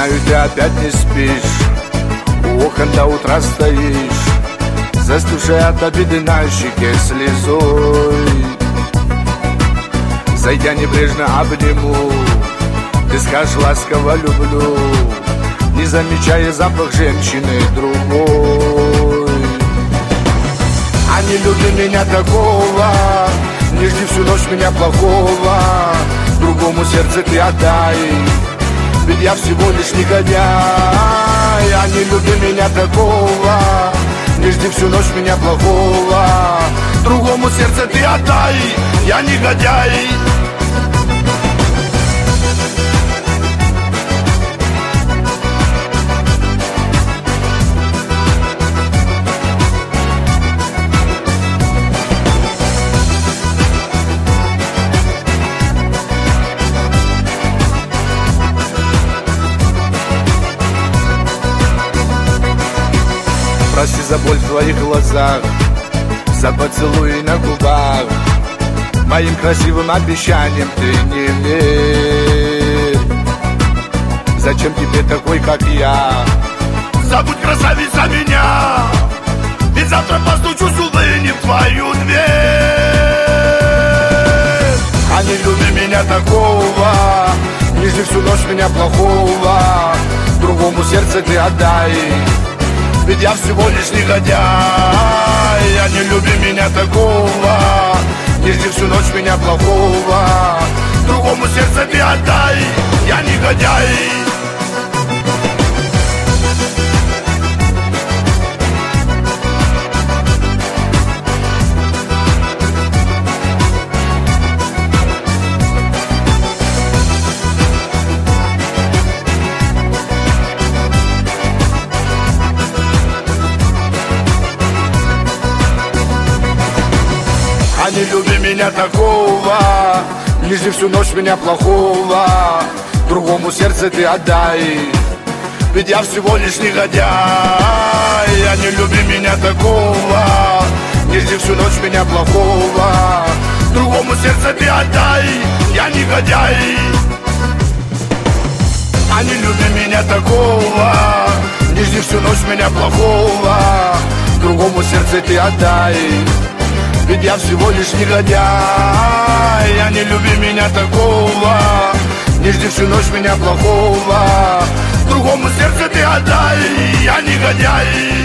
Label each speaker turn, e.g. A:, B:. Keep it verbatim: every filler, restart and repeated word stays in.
A: знаю, ты опять не спишь, у окон до утра стоишь, застывшая от обиды на щеке слезой. Зайдя небрежно обниму, ты скажешь ласково люблю, не замечая запах женщины другой. А не люби меня такого, не жди всю ночь меня плохого, другому сердце ты отдай, ведь я всего лишь негодяй. А не люби меня такого, не жди всю ночь меня плохого, другому сердце ты отдай, я негодяй. Прости за боль в твоих глазах, за поцелуи на губах, моим красивым обещаниям ты не верь. Зачем тебе такой, как я? Забудь, красавица, меня, ведь завтра постучусь, увы, не в твою дверь. А не люби меня такого, не жди всю ночь меня плохого, другому сердце ты отдай, ведь я всего лишь негодяй. А не люби меня такого, не жди всю ночь меня плохого, другому сердце ты отдай, я негодяй. А не люби меня такого, не жди всю ночь меня плохого, другому сердце ты отдай, ведь я всего лишь негодяй. А не люби меня такого, не жди всю ночь меня плохого, другому сердце ты отдай, я негодяй. А не люби меня такого, не жди всю ночь меня плохого, другому сердце ты отдай, ведь я всего лишь негодяй. А не люби меня такого, не жди всю ночь меня плохого, другому сердце ты отдай, я негодяй.